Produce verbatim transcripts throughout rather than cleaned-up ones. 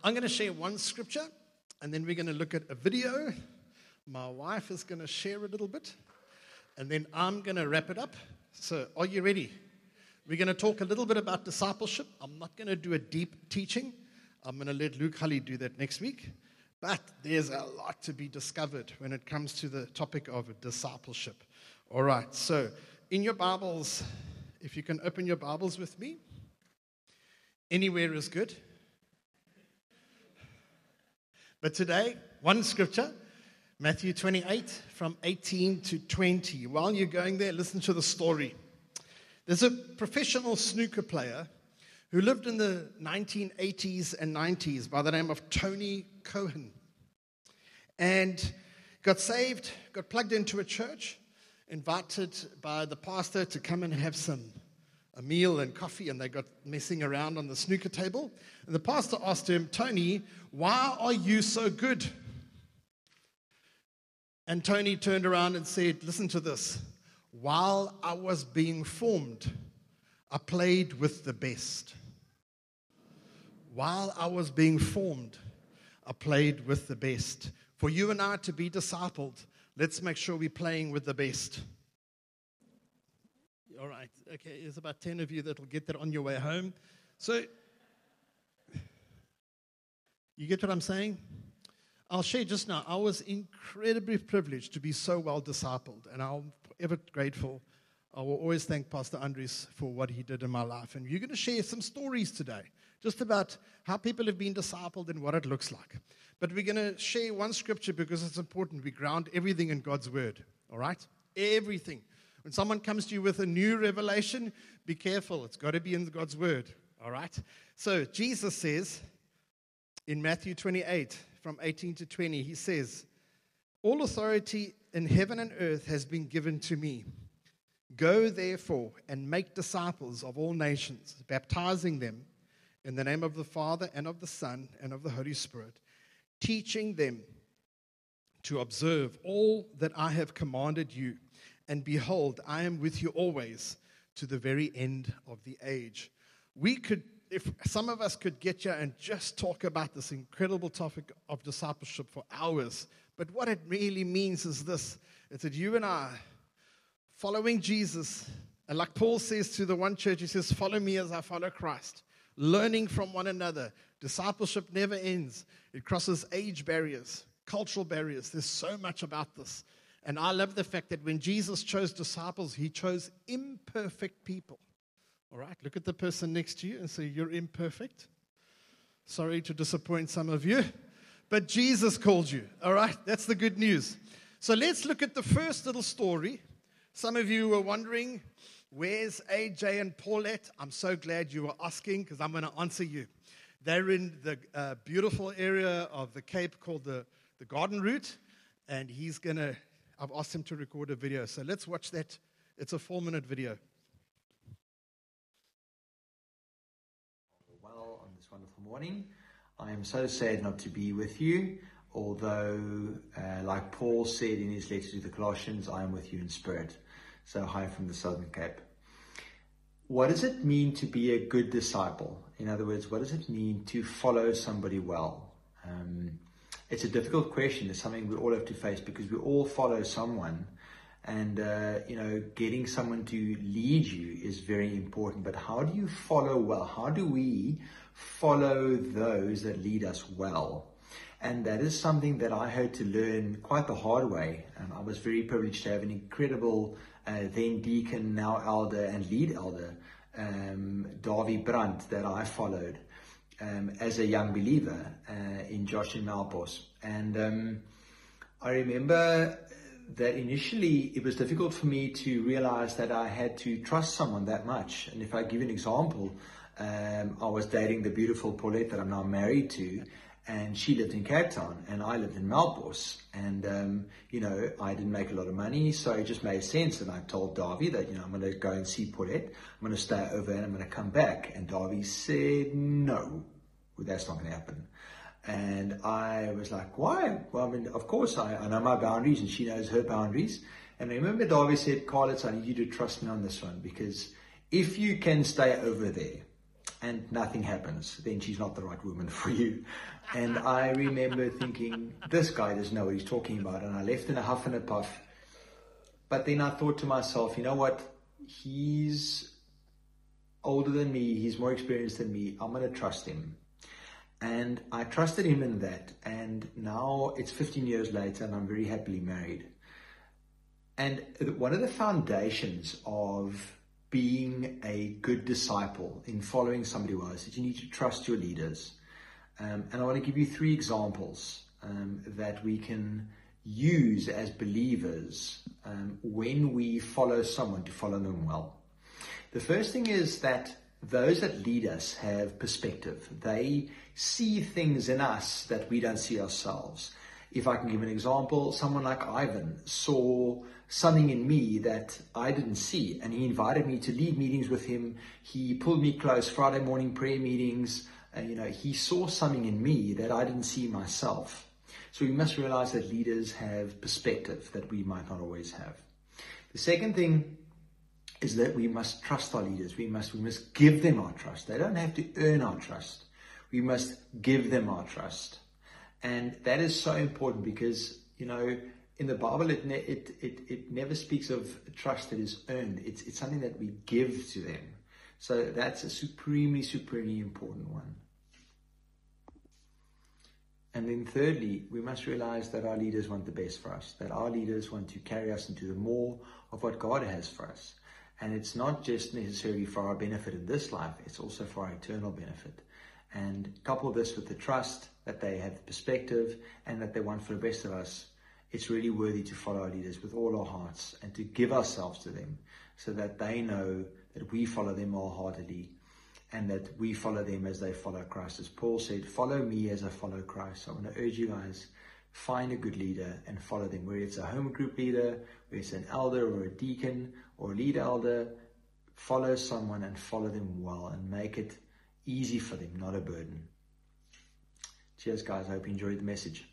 I'm going to share one scripture, and then we're going to look at a video. My wife is going to share a little bit, and then I'm going to wrap it up. So are you ready? We're going to talk a little bit about discipleship. I'm not going to do a deep teaching. I'm going to let Luke Hully do that next week. But there's a lot to be discovered when it comes to the topic of discipleship. All right, so in your Bibles, if you can open your Bibles with me, anywhere is good. But today, one scripture, Matthew twenty-eight, from eighteen to twenty. While you're going there, listen to the story. There's a professional snooker player who lived in the nineteen eighties and nineties by the name of Tony Cohen. And got saved, got plugged into a church, invited by the pastor to come and have some a meal and coffee, and they got messing around on the snooker table. And the pastor asked him, Tony, why are you so good? And Tony turned around and said, listen to this. While I was being formed, I played with the best. While I was being formed, I played with the best. For you and I to be discipled, let's make sure we're playing with the best. All right, okay, there's about ten of you that will get that on your way home. So, you get what I'm saying? I'll share just now. I was incredibly privileged to be so well discipled, and I'm forever grateful. I will always thank Pastor Andres for what he did in my life. And you're going to share some stories today, just about how people have been discipled and what it looks like. But we're going to share one scripture because it's important. We ground everything in God's word, all right? Everything. When someone comes to you with a new revelation, be careful. It's got to be in God's word, all right? So Jesus says in Matthew twenty-eight, from eighteen to twenty, he says, all authority in heaven and earth has been given to me. Go, therefore, and make disciples of all nations, baptizing them in the name of the Father and of the Son and of the Holy Spirit, teaching them to observe all that I have commanded you. And behold, I am with you always to the very end of the age. We could, if some of us could get here and just talk about this incredible topic of discipleship for hours. But what it really means is this. It's that you and I, following Jesus, and like Paul says to the one church, he says, follow me as I follow Christ. Learning from one another. Discipleship never ends. It crosses age barriers, cultural barriers. There's so much about this. And I love the fact that when Jesus chose disciples, he chose imperfect people. All right, look at the person next to you and say, you're imperfect. Sorry to disappoint some of you, but Jesus called you. All right, that's the good news. So let's look at the first little story. Some of you were wondering, where's A J and Paulette? I'm so glad you were asking because I'm going to answer you. They're in the uh, beautiful area of the Cape called the, the Garden Route, and he's going to, I've asked him to record a video. So let's watch that. It's a four-minute video. Well, on this wonderful morning, I am so sad not to be with you, although, uh, like Paul said in his letter to the Colossians, I am with you in spirit. So hi from the Southern Cape. What does it mean to be a good disciple? In other words, what does it mean to follow somebody well? Um, it's a difficult question. It's something we all have to face because we all follow someone. And, uh, you know, getting someone to lead you is very important. But how do you follow well? How do we follow those that lead us well? And that is something that I had to learn quite the hard way. Um, I was very privileged to have an incredible uh, then deacon, now elder and lead elder, um, Davie Brandt, that I followed um, as a young believer uh, in Josh and Malpos. And um, I remember that initially it was difficult for me to realize that I had to trust someone that much. And if I give an example, um, I was dating the beautiful Paulette that I'm now married to, and she lived in Cape Town and I lived in Melkbos. And, um, you know, I didn't make a lot of money, so it just made sense. And I told Davie that, you know, I'm going to go and see Paulette. I'm going to stay over and I'm going to come back. And Davie said, no, well, that's not going to happen. And I was like, why? Well, I mean, of course, I, I know my boundaries and she knows her boundaries. And I remember Davie said, Carlitz, I need you to trust me on this one, because if you can stay over there and nothing happens, then she's not the right woman for you. And I remember thinking, this guy doesn't know what he's talking about. And I left in a huff and a puff. But then I thought to myself, you know what? He's older than me. He's more experienced than me. I'm going to trust him. And I trusted him in that. And now it's fifteen years later and I'm very happily married. And one of the foundations of being a good disciple in following somebody well is that you need to trust your leaders. Um, and I want to give you three examples um, that we can use as believers um, when we follow someone to follow them well. The first thing is that those that lead us have perspective. They see things in us that we don't see ourselves. If I can give an example, someone like Ivan saw something in me that I didn't see, and he invited me to lead meetings with him. He pulled me close, Friday morning prayer meetings. And, you know, he saw something in me that I didn't see myself. So we must realize that leaders have perspective that we might not always have. The second thing is that we must trust our leaders. We must, we must give them our trust. They don't have to earn our trust. We must give them our trust. And that is so important because, you know, in the Bible, it, ne- it, it, it never speaks of trust that is earned. It's, it's something that we give to them. So that's a supremely, supremely important one. And then thirdly, we must realize that our leaders want the best for us, that our leaders want to carry us into the more of what God has for us. And it's not just necessarily for our benefit in this life, it's also for our eternal benefit. And couple this with the trust that they have the perspective and that they want for the best of us. It's really worthy to follow our leaders with all our hearts and to give ourselves to them so that they know that we follow them wholeheartedly and that we follow them as they follow Christ. As Paul said, follow me as I follow Christ. So I want to urge you guys, find a good leader and follow them. Whether it's a home group leader, whether it's an elder or a deacon or a lead elder, follow someone and follow them well and make it easy for them, not a burden. Cheers, guys. I hope you enjoyed the message.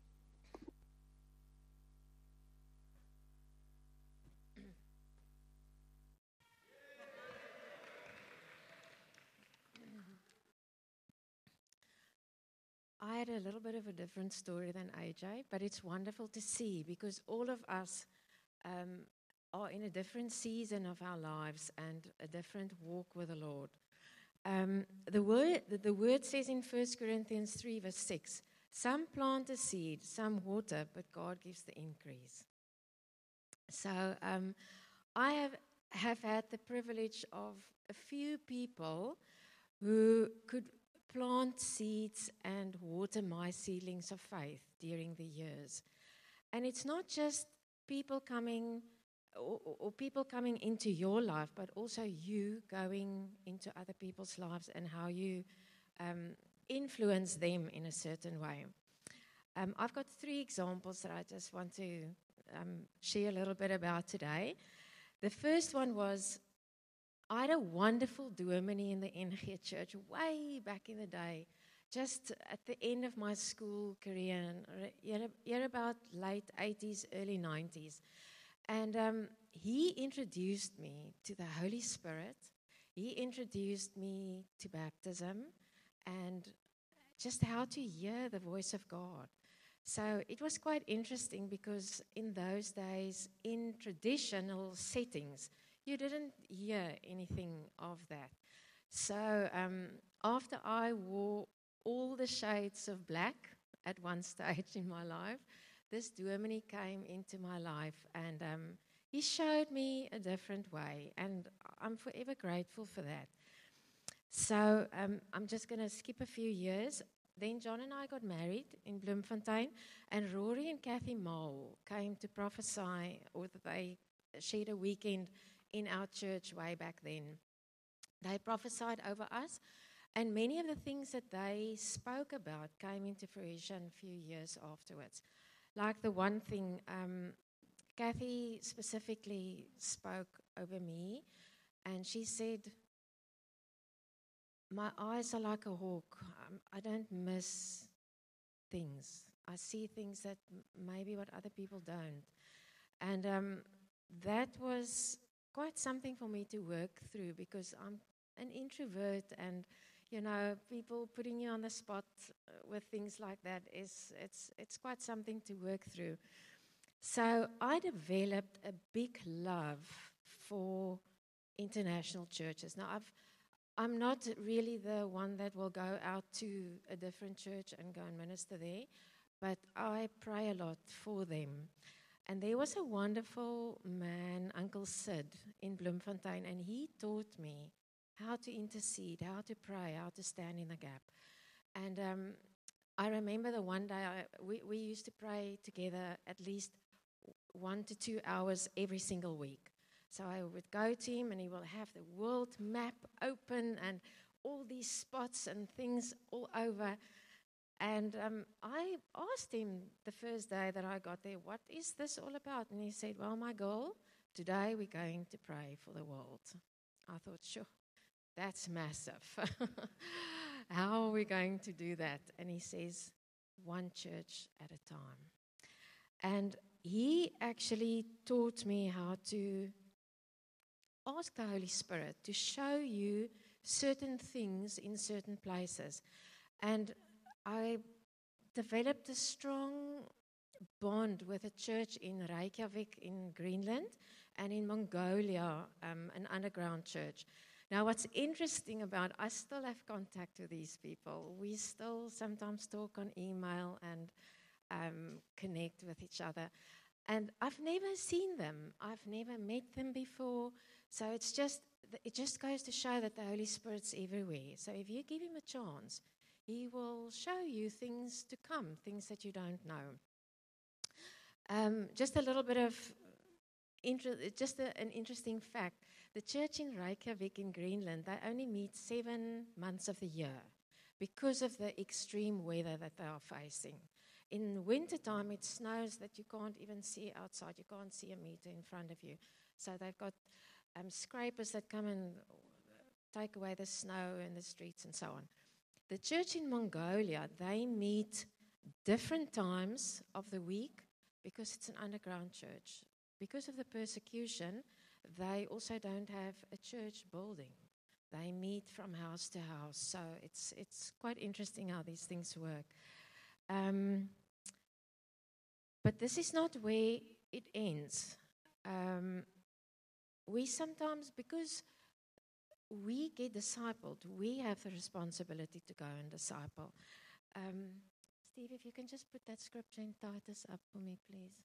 I had a little bit of a different story than A J, but it's wonderful to see because all of us um, are in a different season of our lives and a different walk with the Lord. Um, the word the word says in First Corinthians three, verse six, some plant the seed, some water, but God gives the increase. So um, I have, have had the privilege of a few people who could plant seeds and water my seedlings of faith during the years. And it's not just people coming or, or people coming into your life, but also you going into other people's lives and how you um, influence them in a certain way. Um, I've got three examples that I just want to um, share a little bit about today. The first one was I had a wonderful dominee in the N G church way back in the day, just at the end of my school career, yeah, about late eighties, early nineties. And um, he introduced me to the Holy Spirit. He introduced me to baptism and just how to hear the voice of God. So it was quite interesting because in those days, in traditional settings, you didn't hear anything of that. So um, after I wore all the shades of black at one stage in my life, this dominee came into my life and um, he showed me a different way, and I'm forever grateful for that. So um, I'm just going to skip a few years. Then John and I got married in Bloemfontein, and Rory and Kathy Mole came to prophesy, or they shared a weekend in our church way back then. They prophesied over us, and many of the things that they spoke about came into fruition a few years afterwards. Like the one thing, um, Kathy specifically spoke over me, and she said, my eyes are like a hawk. Um, I don't miss things. I see things that m- maybe what other people don't. And um, that was quite something for me to work through because I'm an introvert, and you know, people putting you on the spot uh, with things like that is it's it's quite something to work through. So I developed a big love for international churches. Now I've I'm not really the one that will go out to a different church and go and minister there, but I pray a lot for them. And there was a wonderful man, Uncle Sid, in Bloemfontein, and he taught me how to intercede, how to pray, how to stand in the gap. And um, I remember the one day I, we, we used to pray together at least one to two hours every single week. So I would go to him, and he will have the world map open and all these spots and things all over. And um, I asked him the first day that I got there, what is this all about? And he said, well, my girl, today we're going to pray for the world. I thought, sure, that's massive. How are we going to do that? And he says, one church at a time. And he actually taught me how to ask the Holy Spirit to show you certain things in certain places. And I developed a strong bond with a church in Reykjavik in Greenland and in Mongolia, um, an underground church. Now, what's interesting about, I still have contact with these people. We still sometimes talk on email and um, connect with each other. And I've never seen them. I've never met them before. So it's just, it just goes to show that the Holy Spirit's everywhere. So if you give him a chance, he will show you things to come, things that you don't know. Um, just a little bit of, inter- just a, an interesting fact. The church in Reykjavik in Greenland, they only meet seven months of the year because of the extreme weather that they are facing. In wintertime, it snows that you can't even see outside. You can't see a meter in front of you. So they've got um, scrapers that come and take away the snow in the streets and so on. The church in Mongolia, they meet different times of the week because it's an underground church. Because of the persecution, they also don't have a church building. They meet from house to house. So it's it's quite interesting how these things work. Um, but this is not where it ends. Um, we sometimes, because we get discipled, we have the responsibility to go and disciple. Um, Steve, if you can just put that scripture in Titus up for me, please.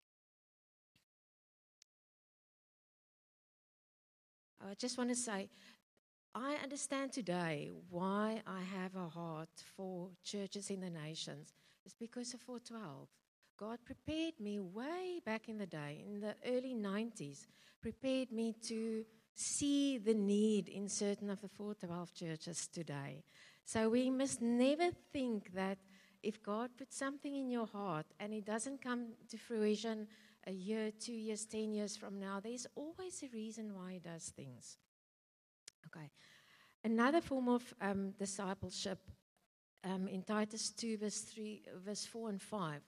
I just want to say, I understand today why I have a heart for churches in the nations. It's because of four twelve. God prepared me way back in the day, in the early nineties, prepared me to see the need in certain of the four twelve churches today. So we must never think that if God puts something in your heart and it doesn't come to fruition a year, two years, ten years from now, there's always a reason why he does things. Okay. Another form of um, discipleship um, in Titus two, verse three, verse four and five.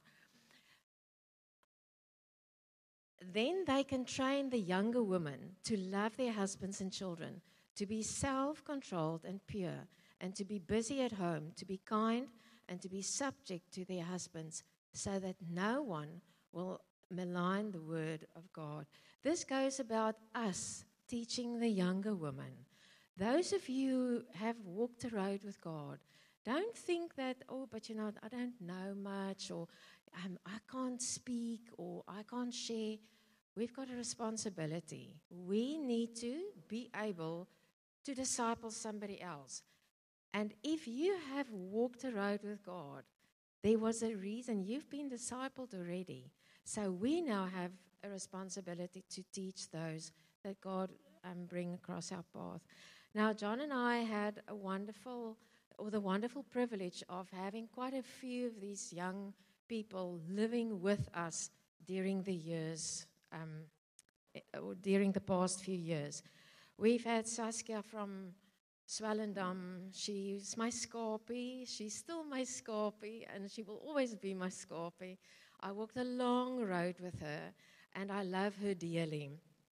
Then they can train the younger women to love their husbands and children, to be self-controlled and pure, and to be busy at home, to be kind, and to be subject to their husbands, so that no one will malign the word of God. This goes about us teaching the younger women. Those of you who have walked the road with God, don't think that, oh, but you know, I don't know much, or um, I can't speak, or I can't share. We've got a responsibility. We need to be able to disciple somebody else. And if you have walked the road with God, there was a reason. You've been discipled already. So we now have a responsibility to teach those that God um, bring across our path. Now, John and I had a wonderful, or the wonderful privilege of having quite a few of these young people living with us during the years, um, or during the past few years. We've had Saskia from Swellendam. She's my Scorpie. She's still my Scorpie, and she will always be my Scorpie. I walked a long road with her, and I love her dearly.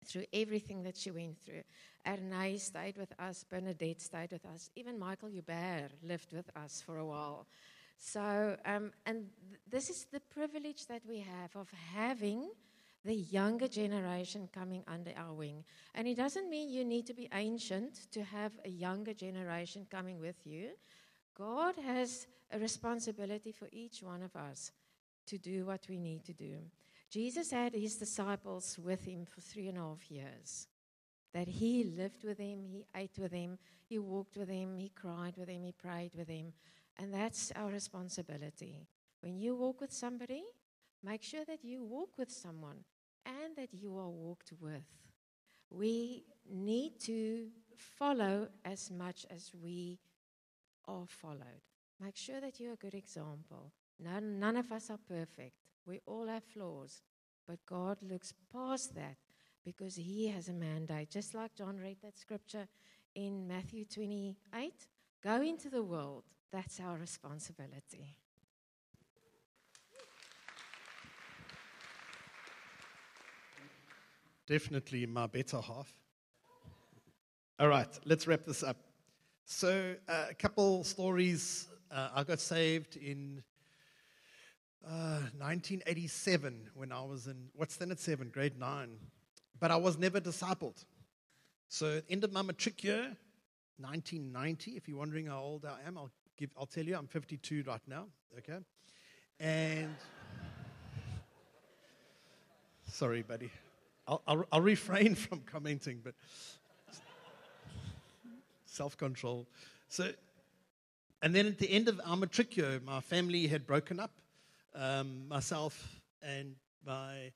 through everything that she went through. Ernay stayed with us, Bernadette stayed with us, even Michael Hubert lived with us for a while. So, um, and th- this is the privilege that we have of having the younger generation coming under our wing. And it doesn't mean you need to be ancient to have a younger generation coming with you. God has a responsibility for each one of us to do what we need to do. Jesus had his disciples with him for three and a half years. That he lived with them, he ate with them, he walked with them, he cried with them, he prayed with them. And that's our responsibility. When you walk with somebody, make sure that you walk with someone and that you are walked with. We need to follow as much as we are followed. Make sure that you're a good example. None, none of us are perfect. We all have flaws. But God looks past that because he has a mandate. Just like John read that scripture in Matthew twenty-eight. Go into the world. That's our responsibility. Definitely my better half. All right, let's wrap this up. So, uh, a couple stories. Uh, I got saved in uh, nineteen eighty-seven when I was in, what's standard seven, grade nine. But I was never discipled. So, end of my matric year, nineteen ninety, if you're wondering how old I am, I'll give. I'll tell you, I'm fifty-two right now, okay? And, sorry, buddy. I'll, I'll, I'll refrain from commenting, but self-control. So, and then at the end of our matric year, my family had broken up. Um, myself and my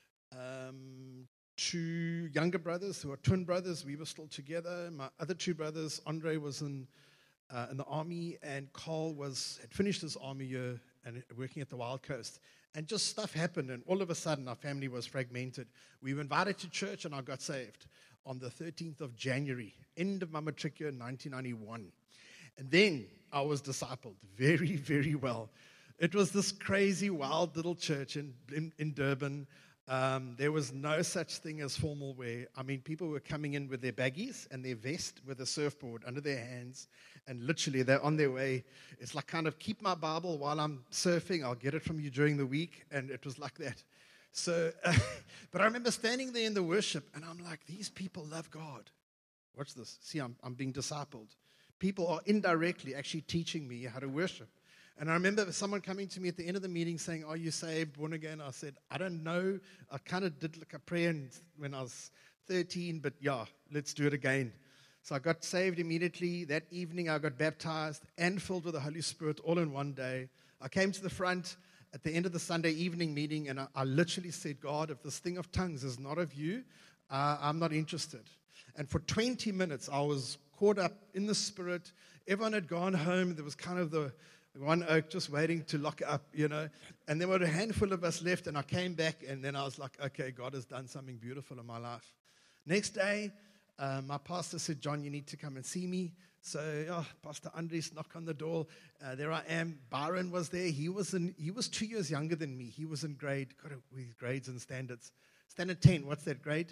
um, two younger brothers, who are twin brothers, we were still together. My other two brothers, Andre was in uh, in the army, and Carl was had finished his army year and working at the Wild Coast. And just stuff happened, and all of a sudden, our family was fragmented. We were invited to church, and I got saved on the thirteenth of January, end of my matric year in nineteen ninety-one. And then I was discipled very, very well. It was this crazy, wild little church in, in, in Durban. Um, there was no such thing as formal wear. I mean, people were coming in with their baggies and their vest with a surfboard under their hands, and literally they're on their way. It's like kind of, keep my Bible while I'm surfing. I'll get it from you during the week, and it was like that. So, uh, but I remember standing there in the worship, and I'm like, these people love God. Watch this. See, I'm, I'm being discipled. People are indirectly actually teaching me how to worship. And I remember someone coming to me at the end of the meeting saying, are you saved, born again? I said, I don't know. I kind of did like a prayer when I was thirteen, but yeah, let's do it again. So I got saved immediately. That evening I got baptized and filled with the Holy Spirit all in one day. I came to the front at the end of the Sunday evening meeting, and I, I literally said, God, if this thing of tongues is not of you, uh, I'm not interested. And for twenty minutes, I was caught up in the Spirit. Everyone had gone home. There was kind of the one oak just waiting to lock up, you know. And there were a handful of us left, and I came back, and then I was like, okay, God has done something beautiful in my life. Next day, uh, my pastor said, John, you need to come and see me. So, oh, Pastor Andries knocked on the door. Uh, there I am. Byron was there. He was in, he was two years younger than me. He was in grade, got it with grades and standards. Standard ten, what's that grade?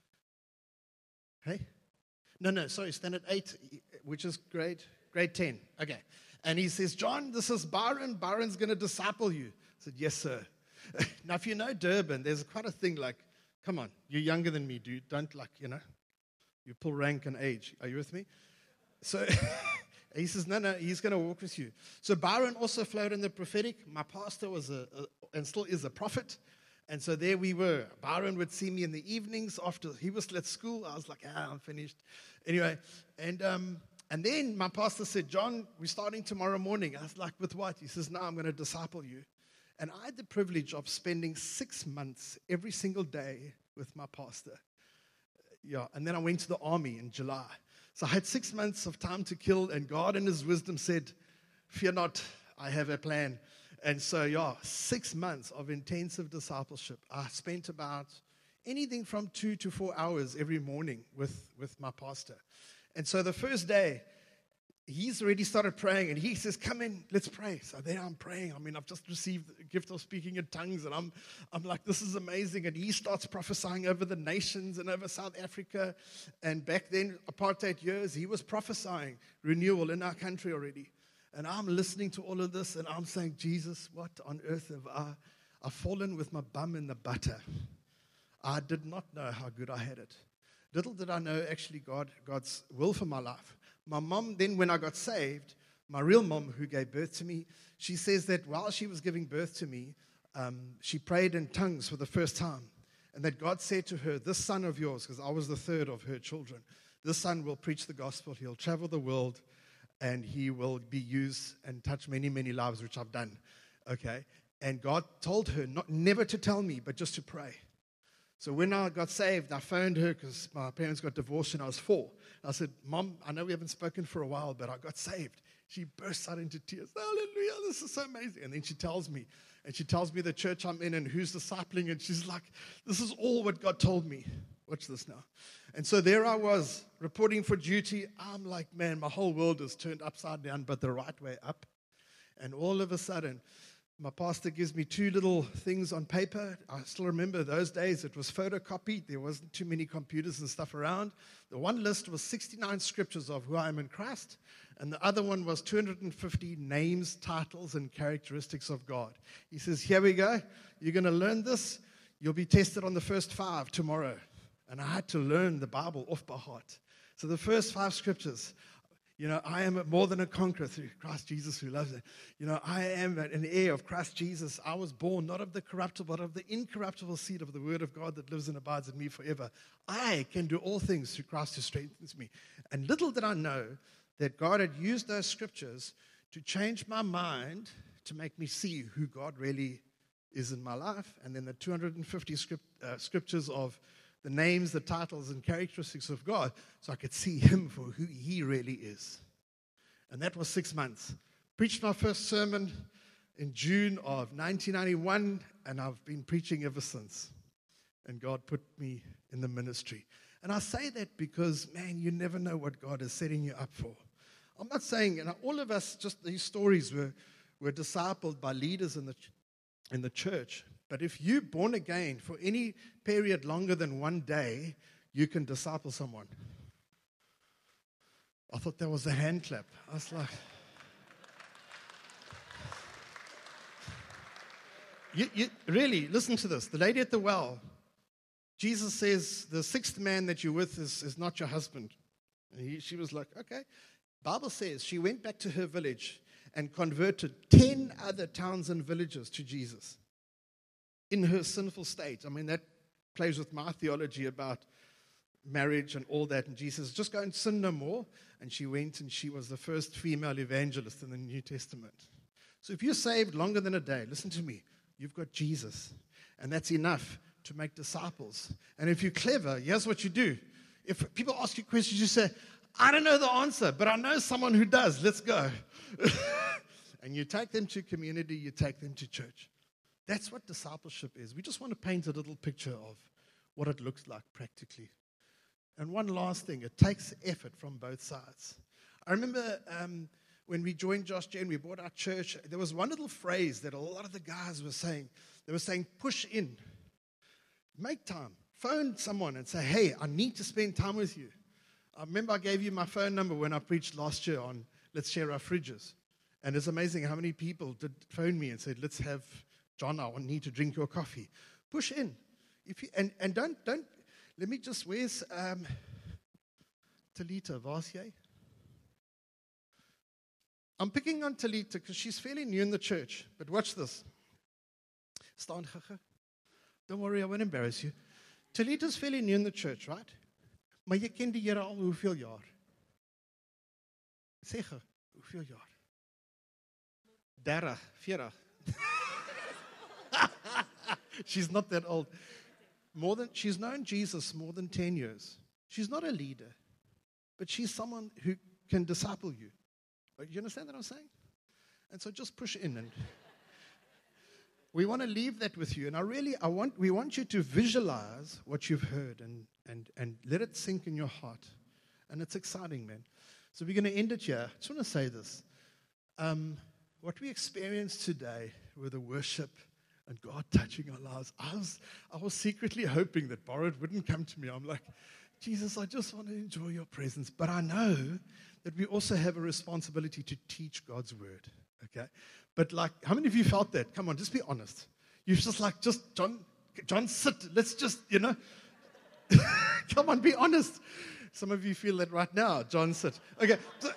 Hey? No, no, sorry, standard eight, which is grade, grade ten. Okay. And he says, John, this is Byron. Byron's going to disciple you. I said, yes, sir. Now, if you know Durban, there's quite a thing like, come on, you're younger than me, dude. Don't like, you know, you pull rank and age. Are you with me? So he says, no, no, he's going to walk with you. So Byron also flowed in the prophetic. My pastor was a, a and still is a prophet. And so there we were. Byron would see me in the evenings after he was still at school. I was like, ah, I'm finished. Anyway, and um, and then my pastor said, John, we're starting tomorrow morning. I was like, with what? He says, no, I'm going to disciple you. And I had the privilege of spending six months every single day with my pastor. Yeah, and then I went to the army in July. So I had six months of time to kill, and God in his wisdom said, fear not, I have a plan. And so, yeah, six months of intensive discipleship. I spent about anything from two to four hours every morning with, with my pastor. And so the first day, he's already started praying, and he says, come in, let's pray. So there I'm praying. I mean, I've just received the gift of speaking in tongues, and I'm, I'm like, this is amazing. And he starts prophesying over the nations and over South Africa. And back then, apartheid years, he was prophesying renewal in our country already. And I'm listening to all of this, and I'm saying, Jesus, what on earth have I, I've fallen with my bum in the butter. I did not know how good I had it. Little did I know, actually, God, God's will for my life. My mom, then when I got saved, my real mom who gave birth to me, she says that while she was giving birth to me, um, she prayed in tongues for the first time. And that God said to her, this son of yours, because I was the third of her children, this son will preach the gospel, he'll travel the world, and he will be used and touch many, many lives, which I've done. Okay? And God told her not never to tell me, but just to pray. So when I got saved, I phoned her because my parents got divorced when I was four. I said, Mom, I know we haven't spoken for a while, but I got saved. She burst out into tears. Hallelujah, this is so amazing. And then she tells me, and she tells me the church I'm in and who's discipling, and she's like, this is all what God told me. Watch this now. And so there I was, reporting for duty. I'm like, man, my whole world is turned upside down, but the right way up. And all of a sudden, my pastor gives me two little things on paper. I still remember those days. It was photocopied. There wasn't too many computers and stuff around. The one list was sixty-nine scriptures of who I am in Christ. And the other one was two hundred fifty names, titles, and characteristics of God. He says, here we go. You're going to learn this. You'll be tested on the first five tomorrow. And I had to learn the Bible off by heart. So the first five scriptures, you know, I am more than a conqueror through Christ Jesus who loves it. You know, I am an heir of Christ Jesus. I was born not of the corruptible, but of the incorruptible seed of the word of God that lives and abides in me forever. I can do all things through Christ who strengthens me. And little did I know that God had used those scriptures to change my mind, to make me see who God really is in my life. And then the two hundred fifty script, uh, scriptures of the names, the titles, and characteristics of God, so I could see him for who he really is. And that was six months. Preached my first sermon in June of nineteen ninety-one, and I've been preaching ever since. And God put me in the ministry. And I say that because, man, you never know what God is setting you up for. I'm not saying, and all of us, just these stories were, were discipled by leaders in the, in the church. But if you're born again for any period longer than one day, you can disciple someone. I thought that was a hand clap. I was like, you, you, really, listen to this. The lady at the well, Jesus says, the sixth man that you're with is, is not your husband. And he, she was like, okay. Bible says she went back to her village and converted ten other towns and villages to Jesus. In her sinful state. I mean, that plays with my theology about marriage and all that. And Jesus, just go and sin no more. And she went, and she was the first female evangelist in the New Testament. So if you're saved longer than a day, listen to me, you've got Jesus. And that's enough to make disciples. And if you're clever, here's what you do. If people ask you questions, you say, I don't know the answer, but I know someone who does. Let's go. And you take them to community, you take them to church. That's what discipleship is. We just want to paint a little picture of what it looks like practically. And one last thing, it takes effort from both sides. I remember um, when we joined Josh Jen, we bought our church, there was one little phrase that a lot of the guys were saying. They were saying, push in. Make time. Phone someone and say, hey, I need to spend time with you. I remember I gave you my phone number when I preached last year on Let's Share Our Fridges. And it's amazing how many people did phone me and said, let's have... John, I need to drink your coffee. Push in. If you, and, and don't, don't, let me just, where's um, Talita Vasier? I'm picking on Talita because she's fairly new in the church. But watch this. Staan, don't worry, I won't embarrass you. Talita's fairly new in the church, right? Maar jy ken die Here al hoeveel jaar? Sê gou, hoeveel jaar? dertig, veertig. She's not that old. More than she's known Jesus more than ten years. She's not a leader, but she's someone who can disciple you. You understand what I'm saying? And so just push in, and we want to leave that with you. And I really, I want, we want you to visualize what you've heard and and and let it sink in your heart. And it's exciting, man. So we're going to end it here. I just want to say this. Um, what we experienced today with the worship and God touching our lives, I was, I was secretly hoping that Borrowed wouldn't come to me. I'm like, Jesus, I just want to enjoy your presence. But I know that we also have a responsibility to teach God's word, okay? But like, how many of you felt that? Come on, just be honest. You're just like, just, John, John, sit. Let's just, you know. Come on, be honest. Some of you feel that right now. John, sit. Okay.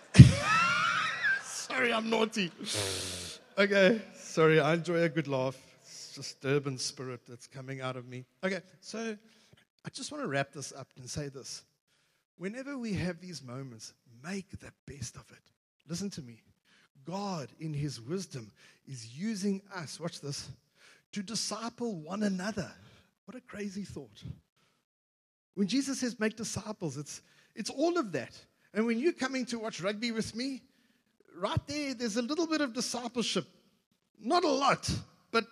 Sorry, I'm naughty. Okay, sorry, I enjoy a good laugh. It's just Durban spirit that's coming out of me. Okay, so I just want to wrap this up and say this. Whenever we have these moments, make the best of it. Listen to me. God, in his wisdom, is using us, watch this, to disciple one another. What a crazy thought. When Jesus says make disciples, it's, it's all of that. And when you're coming to watch rugby with me, right there, there's a little bit of discipleship. Not a lot, but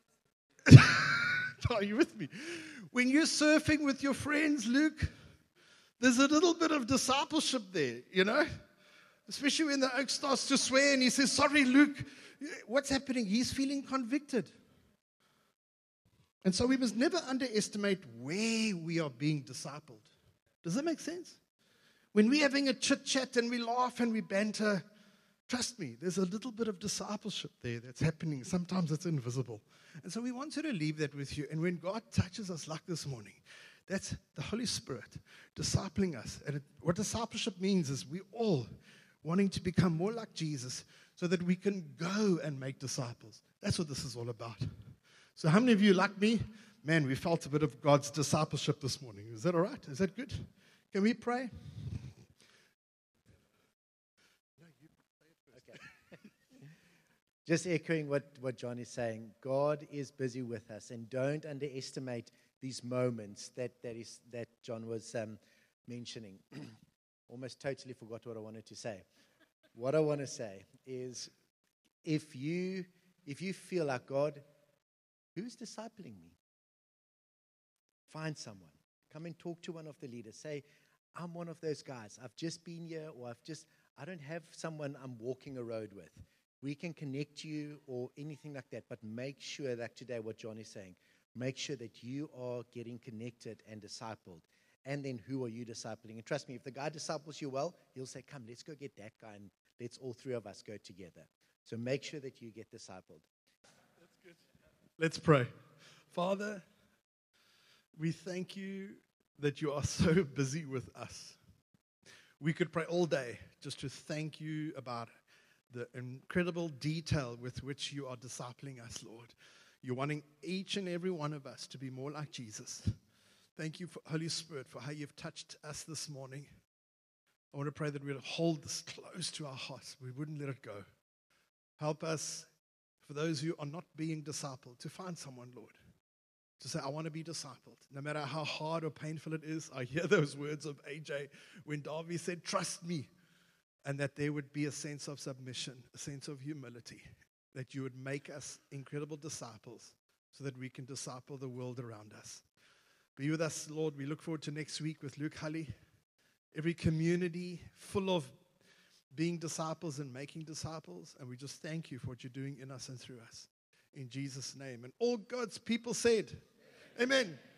are you with me? When you're surfing with your friends, Luke, there's a little bit of discipleship there, you know? Especially when the oak starts to swear and he says, sorry, Luke, what's happening? He's feeling convicted. And so we must never underestimate where we are being discipled. Does that make sense? When we're having a chit-chat and we laugh and we banter, trust me, there's a little bit of discipleship there that's happening. Sometimes it's invisible. And so we want you to leave that with you. And when God touches us like this morning, that's the Holy Spirit discipling us. And it, what discipleship means is we all wanting to become more like Jesus so that we can go and make disciples. That's what this is all about. So how many of you, like me, man, we felt a bit of God's discipleship this morning. Is that all right? Is that good? Can we pray? Just echoing what, what John is saying, God is busy with us, and don't underestimate these moments that that is that John was um, mentioning. Almost totally forgot what I wanted to say. What I want to say is, if you if you feel like, God, who's discipling me? Find someone. Come and talk to one of the leaders. Say, I'm one of those guys. I've just been here, or I've just I don't have someone I'm walking a road with. We can connect you or anything like that, but make sure that today, what John is saying, make sure that you are getting connected and discipled. And then who are you discipling? And trust me, if the guy disciples you well, he'll say, come, let's go get that guy, and let's all three of us go together. So make sure that you get discipled. That's good. Let's pray. Father, we thank you that you are so busy with us. We could pray all day just to thank you about the incredible detail with which you are discipling us, Lord. You're wanting each and every one of us to be more like Jesus. Thank you, for Holy Spirit, for how you've touched us this morning. I want to pray that we would hold this close to our hearts. We wouldn't let it go. Help us, for those who are not being discipled, to find someone, Lord, to say, I want to be discipled. No matter how hard or painful it is, I hear those words of A J when Darby said, trust me, and that there would be a sense of submission, a sense of humility, that you would make us incredible disciples so that we can disciple the world around us. Be with us, Lord. We look forward to next week with Luke Hully. Every community full of being disciples and making disciples. And we just thank you for what you're doing in us and through us. In Jesus' name. And all God's people said, amen.